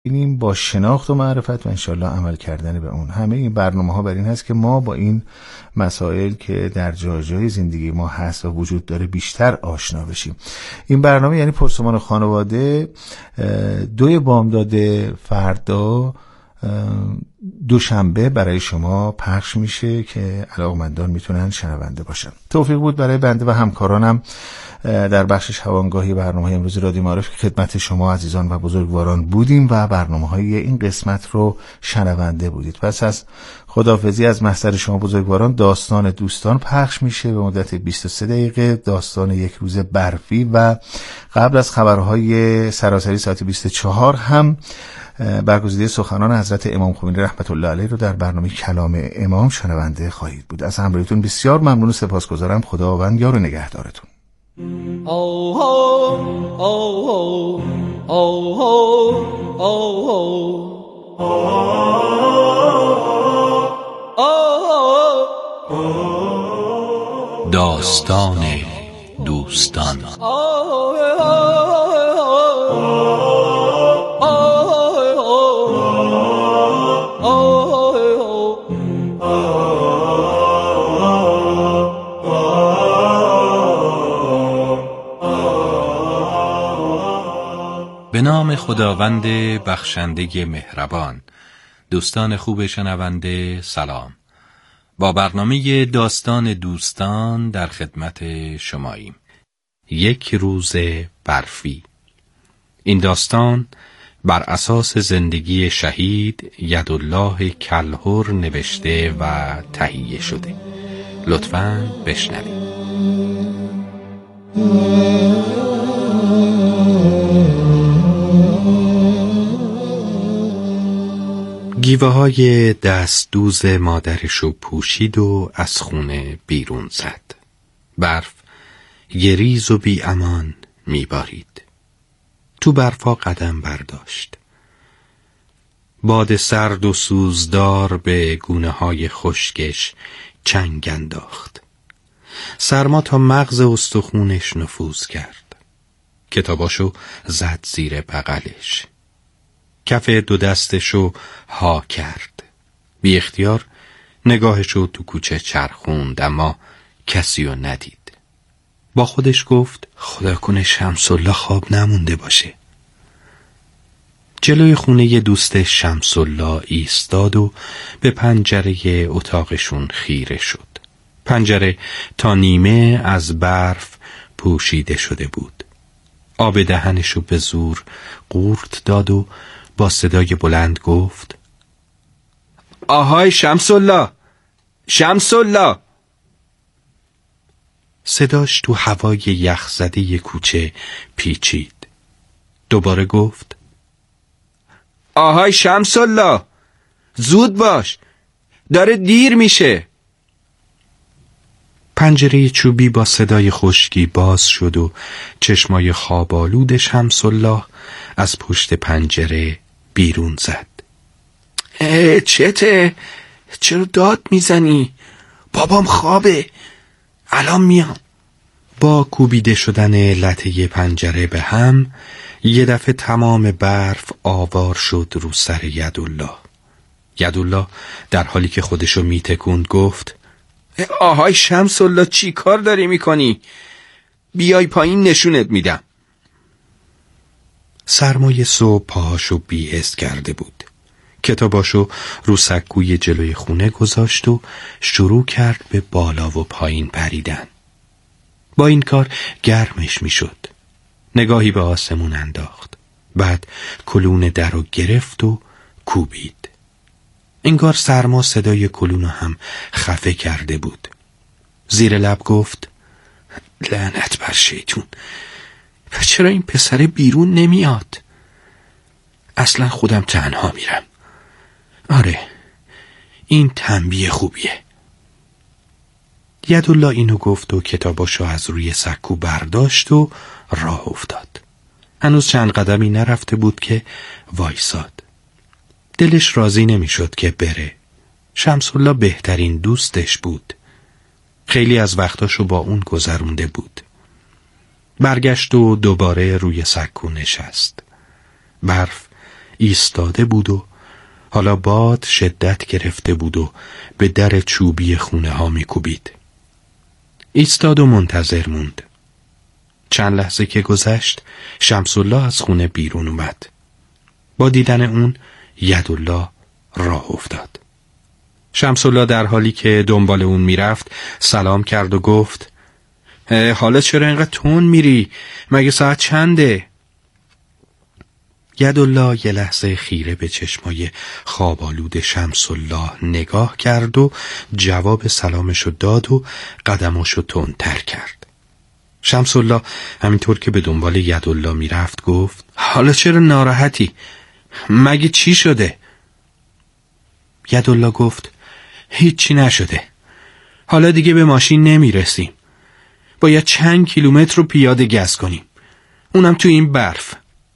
اینیم با شناخت و معرفت و انشالله عمل کردن به اون. همه این برنامه ها بر این هست که ما با این مسائل که در جای جای زندگی ما هست و وجود داره بیشتر آشنا بشیم. این برنامه یعنی پرسمان خانواده 2 بامداد فردا دوشنبه برای شما پخش میشه که علاقمندان میتونن شنونده باشن. توفیق بود برای بنده و همکارانم در بخش شبانگاهی برنامه امروز رادیو معارف که خدمت شما عزیزان و بزرگواران بودیم و برنامه‌های این قسمت رو شنونده بودید. پس از خداحافظی از محضر شما بزرگواران داستان دوستان پخش میشه به مدت 23 دقیقه، داستان یک روز برفی و قبل از خبرهای سراسری ساعت 24 هم برگزیده سخنان حضرت امام خمینی رحمت الله علیه رو در برنامه کلام امام شنونده خواهید بود. از همراهیتون بسیار ممنون و سپاسگزارم. خداوند یار و نگهدارتون. داستان دوستان. به نام خداوند بخشنده مهربان. دوستان خوب شنونده سلام. با برنامه داستان دوستان در خدمت شماییم. یک روز برفی. این داستان بر اساس زندگی شهید یدالله کلهر نوشته و تهیه شده. لطفاً بشنوید. گیوه های دستدوز مادرشو پوشید و از خونه بیرون زد. برف گریز و بی امان میبارید. تو برفا قدم برداشت. باد سرد و سوزدار به گونه های خشکش چنگ انداخت. سرما تا مغز استخونش نفوذ کرد. کتاباشو زد زیر بغلش. کف 2 دستشو ها کرد. بی اختیار نگاهشو تو کوچه چرخوند اما کسی رو ندید. با خودش گفت خدا کنه شمس‌الله خواب نمونده باشه. جلوی خونه دوستش شمس‌الله ایستاد و به پنجره اتاقشون خیره شد. پنجره تا نیمه از برف پوشیده شده بود. آب دهنشو به زور قورت داد و با صدای بلند گفت آهای شمس‌الله، شمس‌الله. صداش تو هوای یخزده کوچه پیچید. دوباره گفت آهای شمس‌الله، زود باش، داره دیر میشه. پنجره چوبی با صدای خشکی باز شد و چشمای خواب‌آلود شمس‌الله از پشت پنجره بیرون زد. چته؟ چرا داد میزنی؟ بابام خوابه، الان میام. با کوبیده شدن لطه پنجره به هم یه دفعه تمام برف آوار شد رو سر یدالله. یدالله در حالی که خودشو میتکوند گفت آهای شمس‌الله چی کار داری میکنی؟ بیای پایین نشونت میدم. سرمای صبح پاهاشو بی‌حس کرده بود. کتاباشو رو سکوی جلوی خونه گذاشت و شروع کرد به بالا و پایین پریدن. با این کار گرمش میشد. نگاهی به آسمون انداخت. بعد کلون درو گرفت و کوبید. انگار سرما صدای کلونو هم خفه کرده بود. زیر لب گفت لعنت بر شیطون، چرا این پسر بیرون نمیاد؟ اصلا خودم تنها میرم. آره، این تنبیه خوبیه. یدالله اینو گفت و کتاباشو از روی سکو برداشت و راه افتاد. هنوز چند قدمی نرفته بود که وایساد. دلش راضی نمیشد که بره. شمس‌الله بهترین دوستش بود. خیلی از وقتاشو با اون گذرونده بود. برگشت و دوباره روی سکو نشست. برف ایستاده بود و حالا باد شدت گرفته بود و به در چوبی خونه ها می کوبید. ایستاد و منتظر موند. چند لحظه که گذشت شمس الله از خونه بیرون اومد. با دیدن اون یدالله راه افتاد. شمس الله در حالی که دنبال اون میرفت سلام کرد و گفت حالا چرا اینقدر تون میری؟ مگه ساعت چنده؟ یدالله یه لحظه خیره به چشمای خواب‌آلود شمس الله نگاه کرد و جواب سلامشو داد و قدماشو تندتر کرد. شمس الله همینطور که به دنبال یدالله میرفت گفت حالا چرا ناراحتی؟ مگه چی شده؟ یدالله گفت هیچی نشده. حالا دیگه به ماشین نمیرسیم. باید چند کیلومتر رو پیاده گز کنیم. اونم تو این برف.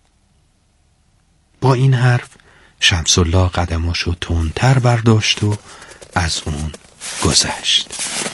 با این حرف شمس الله قدماشو تندتر برداشت و از اون گذشت.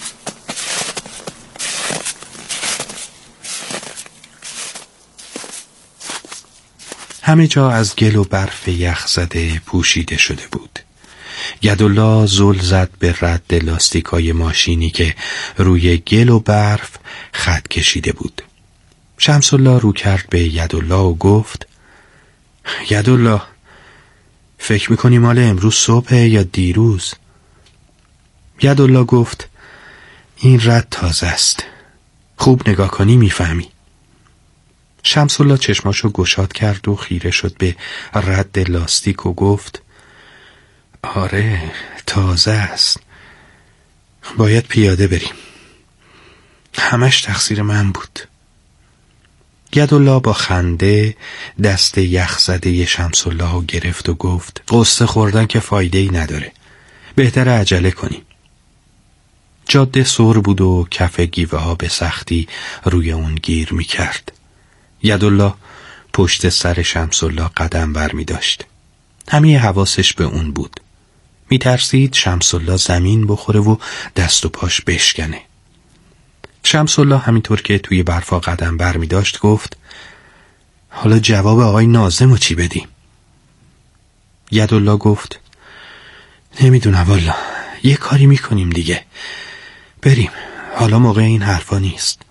همه جا از گل و برف یخ زده پوشیده شده بود. یدالله زل زد به رد لاستیکای ماشینی که روی گل و برف خط کشیده بود. شمس الله رو کرد به یدالله و گفت یدالله فکر میکنی مال امروز صبح یا دیروز؟ یدالله گفت این رد تازه است. خوب نگاه کنی میفهمی. شمس الله چشماشو گشاد کرد و خیره شد به رد لاستیک و گفت آره تازه است. باید پیاده بریم. همش تقصیر من بود. یدالله با خنده دست یخزده شمس الله رو گرفت و گفت قصه خوردن که فایده‌ای نداره. بهتر عجله کنیم. جاده سر بود و کف گیوه ها به سختی روی اون گیر می کرد. یدالله پشت سر شمس الله قدم بر می داشت. همه حواسش به اون بود. می ترسید شمس الله زمین بخوره و دست و پاش بشکنه. شمس الله همینطور که توی برفا قدم بر می داشت گفت حالا جواب آقای ناظم رو چی بدیم؟ یدالله گفت نمیدونم والا، یه کاری میکنیم دیگه. بریم، حالا موقع این حرفا نیست.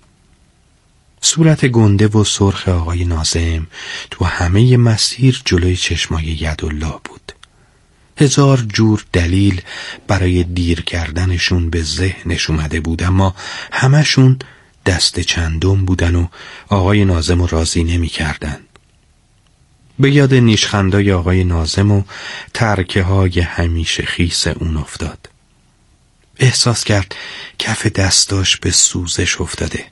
صورت گنده و سرخ آقای ناظم تو همه مسیر جلوی چشمای یدالله بود. هزار جور دلیل برای دیر کردنشون به ذهنش اومده بود، اما همشون دست چندم بودن و آقای ناظم رو راضی نمی کردن. به یاد نیشخندای آقای ناظم و ترکه های همیشه خیس اون افتاد. احساس کرد کف دستاش به سوزش افتاده.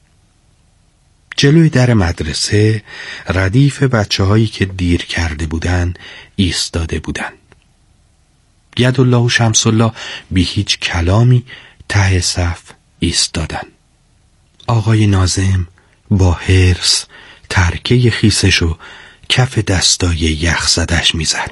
جلوی در مدرسه ردیف بچه هایی که دیر کرده بودن ایستاده بودن. یدالله و شمس الله بی هیچ کلامی ته صف ایستادن. آقای ناظم با حرص ترکه خیسشو کف دستای یخ زدش میزد.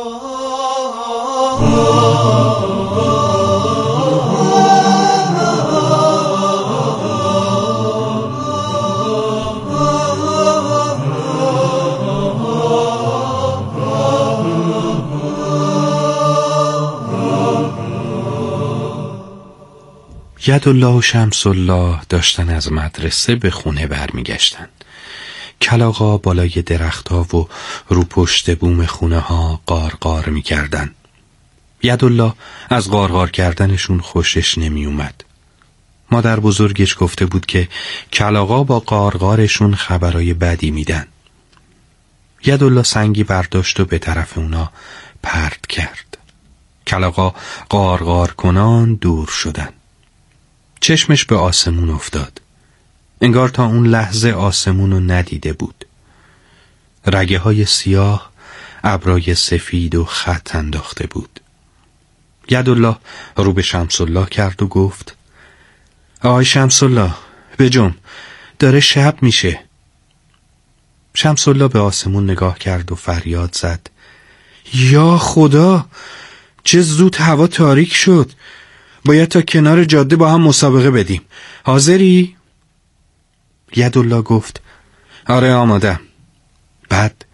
یدالله و شمس الله داشتن از مدرسه به خونه برمیگشتن. کلاغا بالای درخت‌ها و رو پشت بوم خونه ها قارقار می‌کردن. یدالله از قارقار کردنشون خوشش نمی اومد. مادر بزرگش گفته بود که کلاغا با قارقارشون خبرای بدی میدن. یدالله سنگی برداشت و به طرف اونا پرت کرد. کلاغا قارقار کنان دور شدن. چشمش به آسمون افتاد. انگار تا اون لحظه آسمونو ندیده بود. رگه های سیاه ابرای سفید و خط انداخته بود. یدالله رو به شمس الله کرد و گفت آقای شمس الله بجم، داره شب میشه. شمس الله به آسمون نگاه کرد و فریاد زد یا خدا، چه زود هوا تاریک شد. باید تا کنار جاده با هم مسابقه بدیم. حاضری؟ یدالله گفت آره آمادم. بعد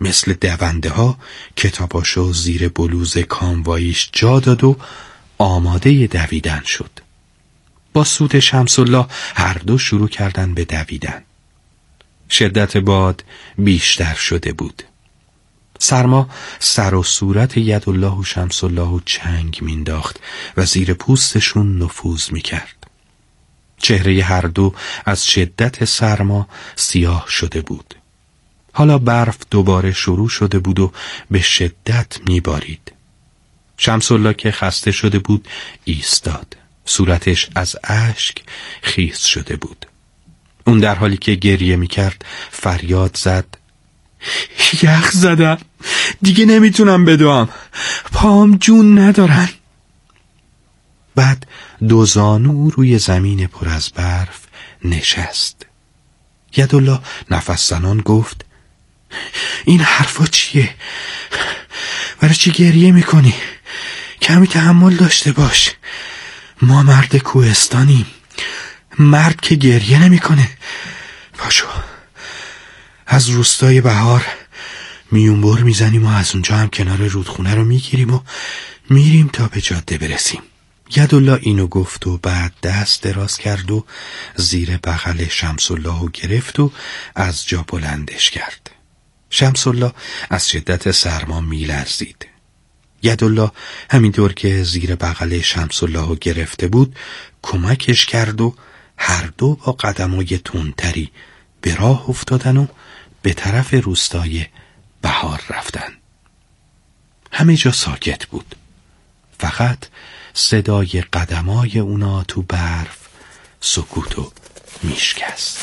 مثل دونده ها کتاباشو زیر بلوز کامواییش جا داد و آماده دویدن شد. با سود شمس الله هر دو شروع کردن به دویدن. شدت باد بیشتر شده بود. سرما سر و صورت یدالله و شمس الله و چنگ مینداخت و زیر پوستشون نفوذ میکرد. چهره هر دو از شدت سرما سیاه شده بود. حالا برف دوباره شروع شده بود و به شدت میبارید. شمس الله که خسته شده بود ایستاد. صورتش از اشک خیس شده بود. اون در حالی که گریه میکرد فریاد زد: یخ زدم، دیگه نمیتونم بدوام، پام جون ندارن. بعد دو زانو روی زمین پر از برف نشست. یدالله نفس زنان گفت: این حرفا چیه؟ برای چی گریه میکنی؟ کمی تحمل داشته باش. ما مرد کوهستانیم، مرد که گریه نمیکنه. پاشو، از روستای بهار میونبر میزنیم و از اونجا هم کنار رودخونه رو میگیریم و میریم تا به جاده برسیم. یدالله اینو گفت و بعد دست دراز کرد و زیر بغل شمس الله رو گرفت و از جا بلندش کرد. شمس الله از شدت سرما میلرزید. یدالله همینطور که زیر بغل شمس الله رو گرفته بود کمکش کرد و هر دو با قدمای تندتری به راه افتادن و به طرف روستای بهار رفتن. همه جا ساکت بود. فقط صدای قدمای اونا تو برف سکوتو میشکست.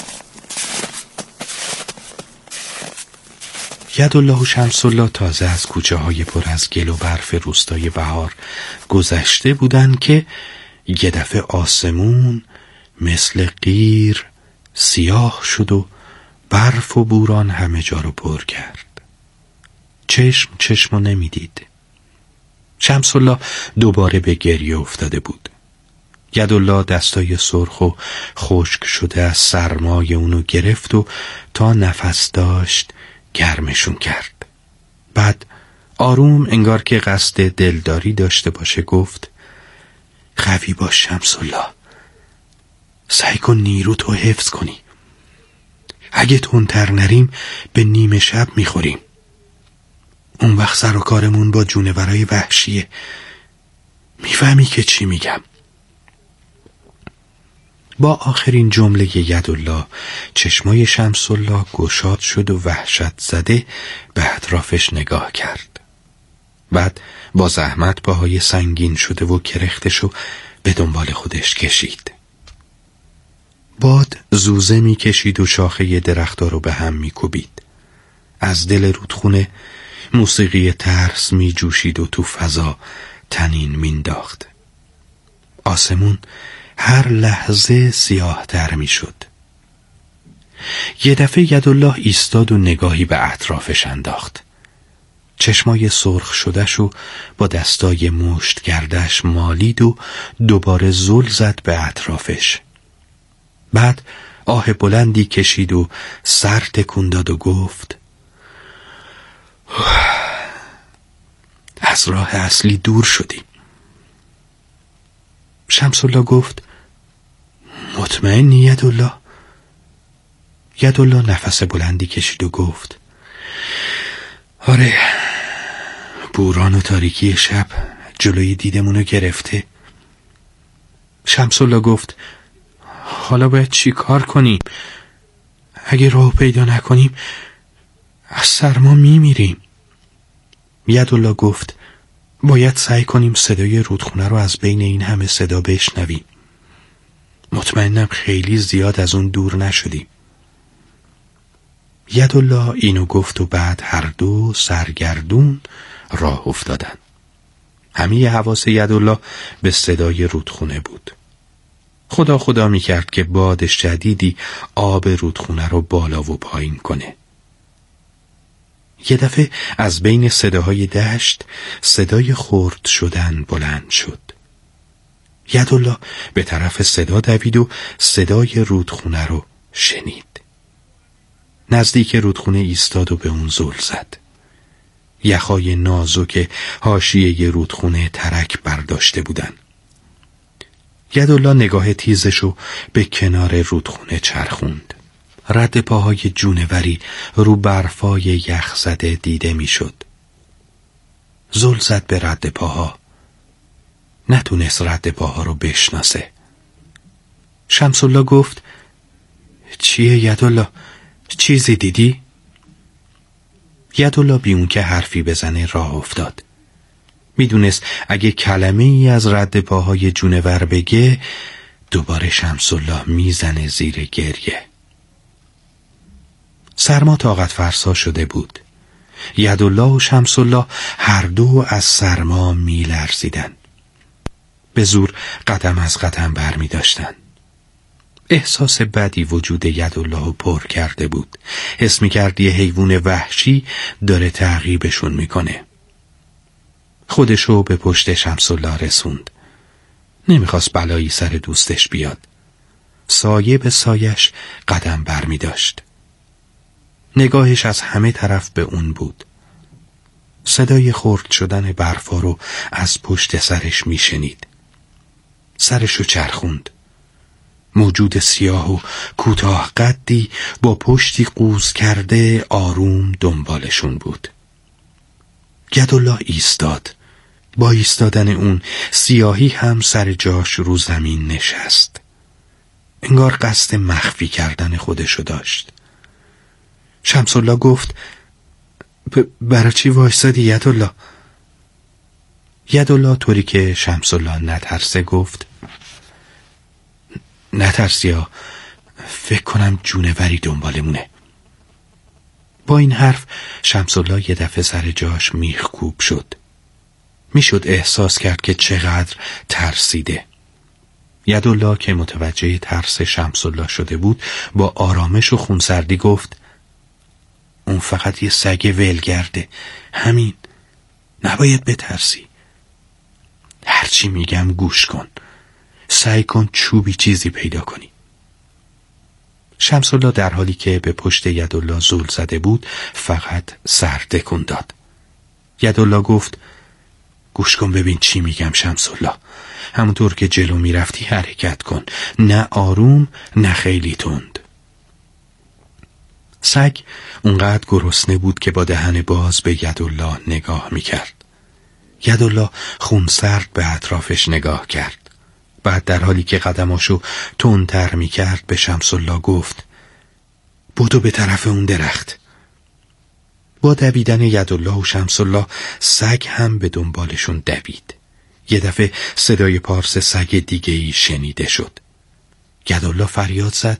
یدالله و شمس الله تازه از کوچه های پر از گل و برف روستای بهار گذشته بودن که یه دفعه آسمون مثل قیر سیاه شد و برف و بوران همه جا رو پر کرد. چشمو نمیدید. شمس الله دوباره به گریه افتاده بود. یدالله دستای سرخ و خشک شده از سرمای اونو گرفت و تا نفس داشت گرمشون کرد. بعد آروم انگار که قصد دلداری داشته باشه گفت: قوی باش شمس الله، سعی کن نیروتو حفظ کنی. اگه تندتر نریم به نیمه شب میخوریم. اون وقت سر و کارمون با جونورای وحشیه. میفهمی که چی میگم؟ با آخرین جمله یدالله چشمای شمس الله گشاد شد و وحشت زده به اطرافش نگاه کرد. بعد با زحمت پاهای سنگین شده و کرختشو به دنبال خودش کشید. باد زوزه می کشید و شاخه درخت‌ها رو به هم می کوبید. از دل رودخونه موسیقی ترس می جوشید و تو فضا طنین مینداخت. آسمون هر لحظه سیاه تر می شد. یه دفعه یدالله ایستاد و نگاهی به اطرافش انداخت. چشمای سرخ شدهشو با دستای مشت گردش مالید و دوباره زل زد به اطرافش. بعد آه بلندی کشید و سر تکون داد و گفت: از راه اصلی دور شدیم. شمس الله گفت: مطمئنی یدالله؟ یدالله نفس بلندی کشید و گفت: آره، بوران و تاریکی شب جلوی دیدمونو گرفته. شمس الله گفت: حالا باید چی کار کنیم؟ اگه راه پیدا نکنیم از سرما میمیریم. یدالله گفت: باید سعی کنیم صدای رودخونه رو از بین این همه صدا بشنویم. مطمئنم خیلی زیاد از اون دور نشدیم. یدالله اینو گفت و بعد هر دو سرگردون راه افتادن. همه حواس یدالله به صدای رودخونه بود. خدا خدا میکرد که باد شدیدی آب رودخونه رو بالا و پایین کنه. یه دفعه از بین صداهای دشت صدای خرد شدن بلند شد. یدالله به طرف صدا دوید و صدای رودخونه رو شنید. نزدیک رودخونه ایستاد و به اون زل زد. یخای نازک حاشیه رودخونه ترک برداشته بودن. یدالله نگاه تیزشو به کنار رودخونه چرخوند. رد پاهای جونوری رو برفای یخ زده دیده میشد. زل زد به رد پاها. نتونست رد پاها رو بشناسه. شمسالله گفت: چیه یدالله؟ چیزی دیدی؟ یدالله بی اون که حرفی بزنه راه افتاد. میدونست اگه کلمه ای از رد پاهای جونور بگه دوباره شمسالله میزنه زیر گریه. سرما طاقت فرسا شده بود. یدالله و شمسالله هر دو از سرما میلرزیدن. به زور قدم از قدم بر می داشتن. احساس بدی وجود یدالله پر کرده بود. حس می کرد یه حیوان وحشی داره تعقیبشون میکنه. خودشو به پشت شمسالله رسوند. نمیخواست بلایی سر دوستش بیاد. سایه به سایش قدم بر می داشت. نگاهش از همه طرف به اون بود. صدای خرد شدن برفا رو از پشت سرش می شنید. سرشو چرخوند. موجود سیاه و کوتاه قدی با پشتی قوز کرده آروم دنبالشون بود. یدالله ایستاد. با ایستادن اون سیاهی هم سر جاش رو زمین نشست. انگار قصد مخفی کردن خودشو داشت. شمسالله گفت: برای چی وایسادی یدالله؟ یدالله طوری که شمسالله نترسه گفت: نترسیا، فکر کنم جونوری دنبالمونه. با این حرف شمسالله یه دفعه سر جاش میخکوب شد. میشد احساس کرد که چقدر ترسیده. یدالله که متوجه ترس شمسالله شده بود با آرامش و خونسردی گفت: اون فقط یه سگ ولگرده، همین، نباید بترسی. هرچی میگم گوش کن، سعی کن چوبی چیزی پیدا کنی. شمسالله در حالی که به پشت یدالله زل زده بود فقط سر تکون داد. یدالله گفت: گوش کن ببین چی میگم شمسالله. همونطور که جلو میرفتی حرکت کن، نه آروم نه خیلی تند. سگ اونقدر گرسنه بود که با دهن باز به یدالله نگاه میکرد. یدالله خونسرد به اطرافش نگاه کرد. بعد در حالی که قدماشو تندتر میکرد به شمسالله گفت: بدو به طرف اون درخت. با دویدن یدالله و شمسالله سگ هم به دنبالشون دوید. یه دفعه صدای پارس سگ دیگه‌ای شنیده شد. یدالله فریاد زد: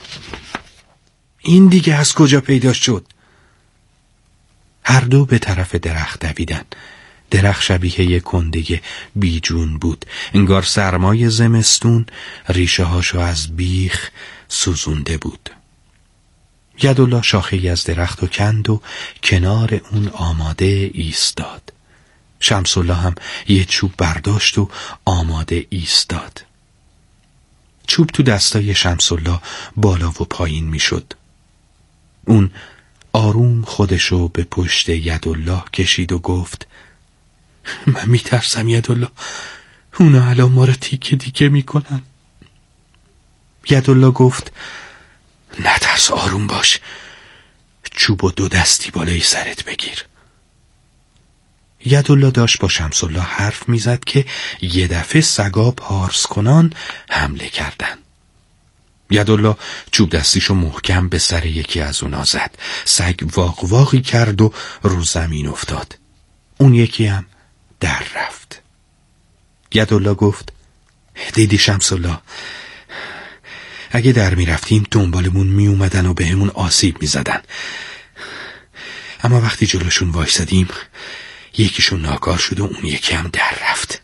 این دیگه از کجا پیدا شد؟ هر دو به طرف درخت دویدن. درخت شبیه یک کنده بیجون بود. انگار سرمای زمستون ریشه هاشو از بیخ سوزونده بود. یدالله شاخه‌ای از درخت و کند و کنار اون آماده ایستاد. شمسالله هم یه چوب برداشت و آماده ایستاد. چوب تو دستای شمسالله بالا و پایین میشد. اون آروم خودشو به پشت یدالله کشید و گفت: من میترسم یدالله، اونا الان ما رو تیکه تیکه میکنن. یدالله گفت: نترس، آروم باش، چوب و دو دستی بالای سرت بگیر. یدالله داشت با شمسالله حرف میزد که یه دفعه سگا پارس کنان حمله کردن. یدالله چوب دستیشو محکم به سر یکی از اونا زد. سگ واق واقی کرد و رو زمین افتاد. اون یکی هم در رفت. یدالله گفت: دیدی شمسالله، اگه در میرفتیم دنبالمون میومدن و بهمون آسیب میزدن، اما وقتی جلوشون وایسادیم یکیشون ناکار شد و اون یکی هم در رفت.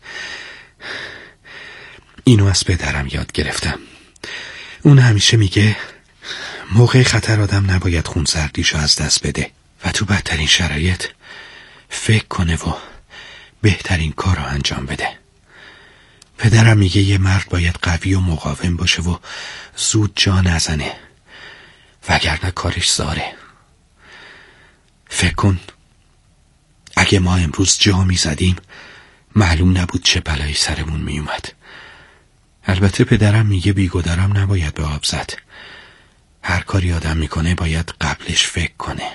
اینو از پدرم یاد گرفتم. اون همیشه میگه موقع خطر آدم نباید خونسردیشو از دست بده و تو بدترین شرایط فکر کنه و بهترین کار رو انجام بده. پدرم میگه یه مرد باید قوی و مقاوم باشه و زود جا نزنه. وگرنه کارش زاره. فکر کن اگه ما امروز جا می زدیم معلوم نبود چه بلایی سرمون می اومد. البته پدرم میگه بیگدرم نباید به آب زد. هر کاری آدم میکنه باید قبلش فکر کنه.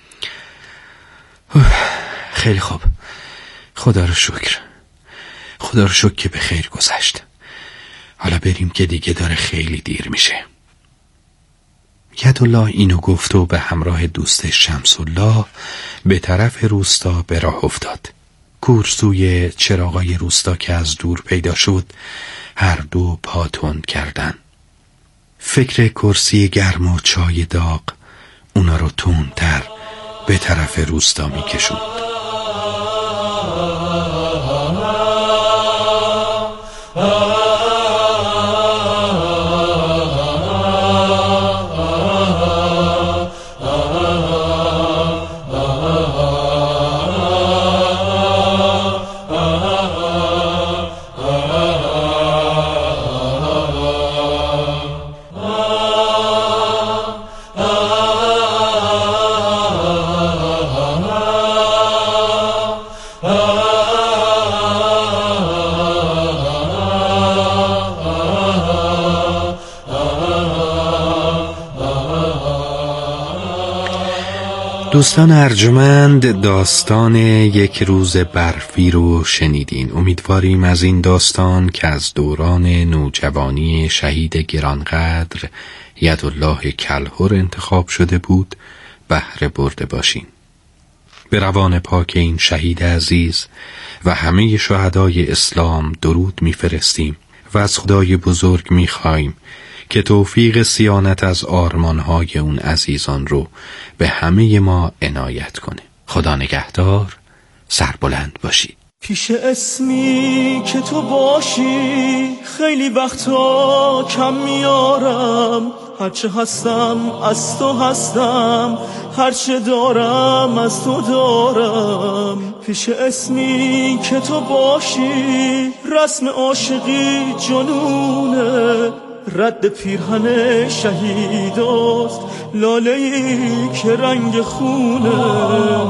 خیلی خوب، خدا رو شکر. خدا رو شکر که به خیر گذشت. حالا بریم که دیگه داره خیلی دیر میشه. یدالله اینو گفت و به همراه دوستش شمس الله به طرف روستا به راه افتاد. کورسوی چراغای روستا که از دور پیدا شد هر دو پا تند کردن. فکر کرسی گرم و چای داغ اونا رو تندتر به طرف روستا می کشوند. دوستان ارجمند، داستان یک روز برفی رو شنیدین. امیدواریم از این داستان که از دوران نوجوانی شهید گرانقدر یدالله کلهر انتخاب شده بود بهره برده باشین. به روان پاک این شهید عزیز و همه شهدای اسلام درود میفرستیم و از خدای بزرگ میخوایم که توفیق صیانت از آرمانهای اون عزیزان رو به همه ما عنایت کنه. خدا نگهدار، سربلند باشید. پیش اسمی که تو باشی خیلی وقتا کم میارم، هرچه هستم از تو هستم، هرچه دارم از تو دارم. پیش اسمی که تو باشی رسم عاشقی جنونه، رد پیرهن شهیداست لاله‌ای که رنگ خونه.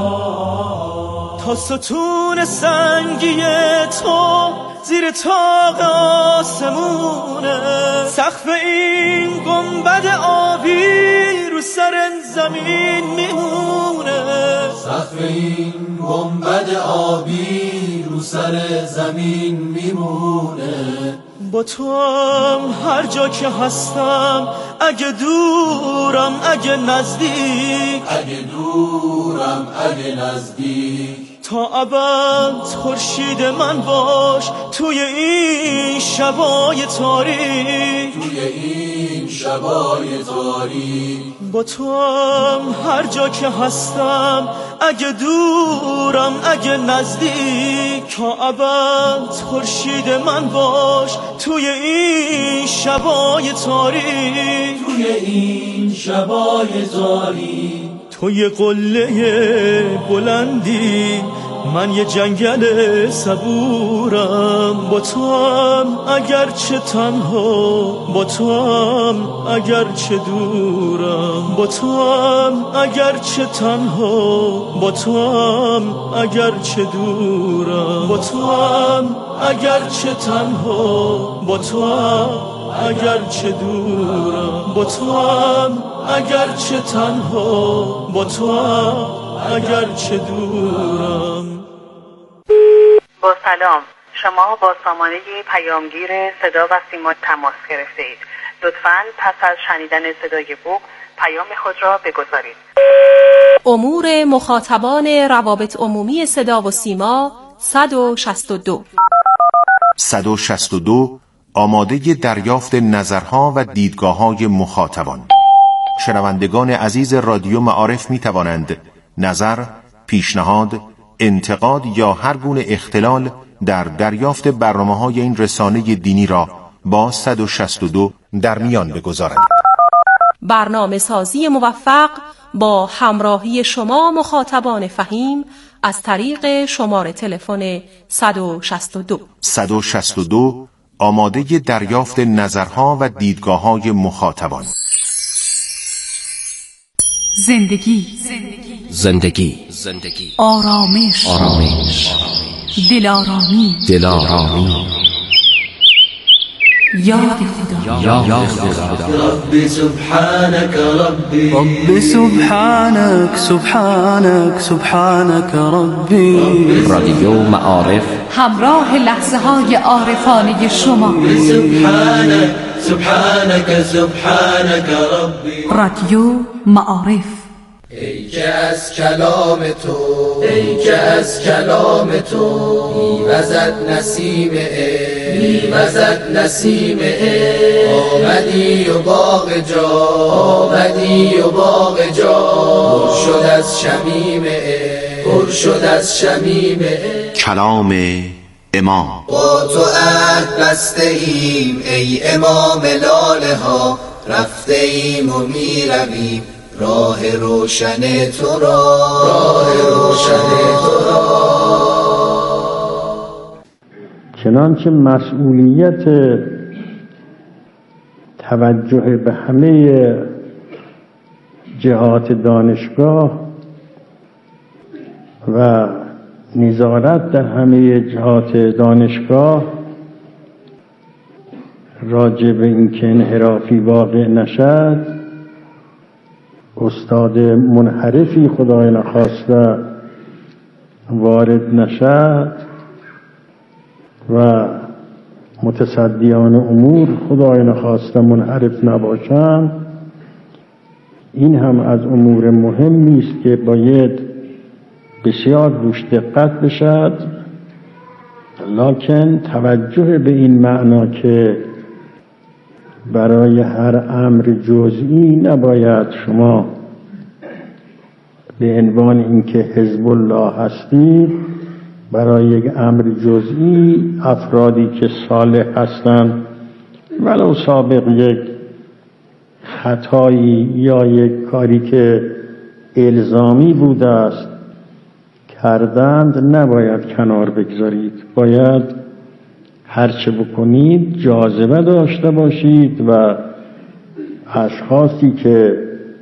تا ستون سنگی تو زیر طاق آسمونه، سقف این گنبد آبی رو سر زمین میمونه. سقف این گنبد آبی رو سر زمین میمونه. با تو هم هر جا که هستم، اگه دورم اگه نزدیک، اگه دورم اگه نزدیک، تا ابد خورشید من باش توی این شبای تاریک، توی این شبای تاریک. با تو هم هر جا که هستم، اگه دورم اگه نزدیک، تا ابد خورشید من باش توی این شبای تاریک، توی این شبای تاریک. تو یه قله بلندی، من یه جنگل صبورم. با تو هم اگرچه تنها، با تو هم اگرچه دورم. با تو هم اگرچه تنها، با تو هم اگرچه دورم. با تو هم اگرچه تنها، با تو هم اگرچه دورم. با تو هم اگرچه تنها، با تو هم اگرچه دورم. با سلام، شما با سامانه پیامگیر صدا و سیما تماس گرفته اید. لطفاً پس از شنیدن صدای بوق پیام خود را بگذارید. امور مخاطبان روابط عمومی صدا و سیما 162 آماده دریافت نظرها و دیدگاه‌های مخاطبان. شنوندگان عزیز رادیو معارف می توانند نظر، پیشنهاد، انتقاد یا هر گونه اختلال در دریافت برنامه‌های این رسانه دینی را با 162 در میان بگذارند. برنامه سازی موفق با همراهی شما مخاطبان فهیم از طریق شماره تلفن 162 آماده دریافت نظرها و دیدگاه‌های مخاطبان. زندگی آرامش دلآرامی یاد خدا ربي سبحانك ربي رب سبحانك ربي رادیو معارف همراه لحظه های عارفانه شما سبحانك ربي رادیو معارف ای که از کلام تو میوزد نسیم آمدی و باغ جا پر شد از شمیم کلام امام. با تو عهد بسته ایم ای امام لاله ها، رفته ایم و میرویم راه روشن تو را. چنانچه مسئولیت توجه به همه جهات دانشگاه و نظارت در همه جهات دانشگاه راجع به اینکه انحرافی واقع نشد، استاد منحرفی خدای نخواسته وارد نشد و متصدیان امور خدای نخواسته منحرف نباشند، این هم از امور مهمی است که باید بسیار روش دقت بشد. لکن توجه به این معنا که برای هر امر جزئی نباید شما به عنوان اینکه حزب الله هستید برای یک امر جزئی افرادی که صالح هستند ولو سابق یک خطایی یا یک کاری که الزامی بوده است کردند نباید کنار بگذارید. باید هرچه بکنید جاذبه داشته باشید و اشخاصی که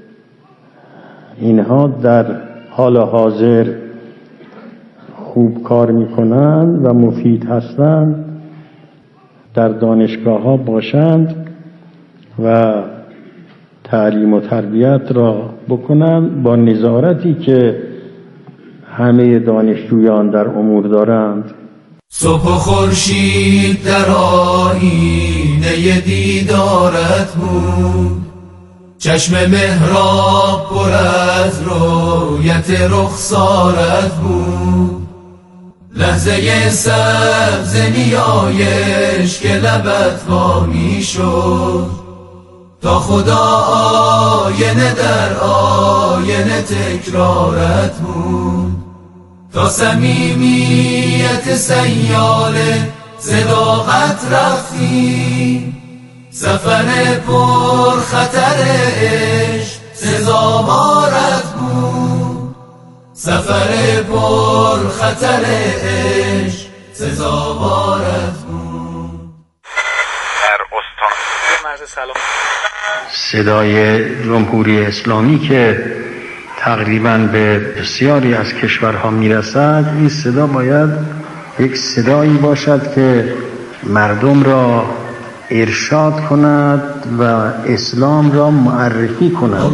اینها در حال حاضر خوب کار میکنند و مفید هستند در دانشگاه ها باشند و تعلیم و تربیت را بکنند با نظارتی که همه دانشجویان در امور دارند. صبح و خورشید در آیینه دیدارت بود، چشم محراب پر از رویت رخسارت بود، لحظه سبز نیایش که لبت وا می شد تا خدا آینه در آینه تکرارت بود، تا صمیمیت سیاله صداقت رفتی، سفر پر خطر عشق سزاوارت بود، سفر پر خطر عشق سزاوارت بود. در استان مرز سلام صدای جمهوری اسلامی که تقریباً به بسیاری از کشورها میرسد، این صدا باید یک صدایی باشد که مردم را ارشاد کند و اسلام را معرفی کند.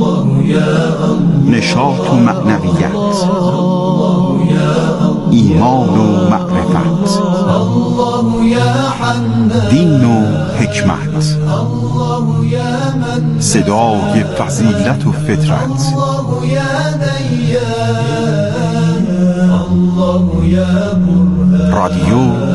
نشاط و معنویت، ایمان و معرفت، دین و حکمت، صدای فضیلت و فطرت، رادیو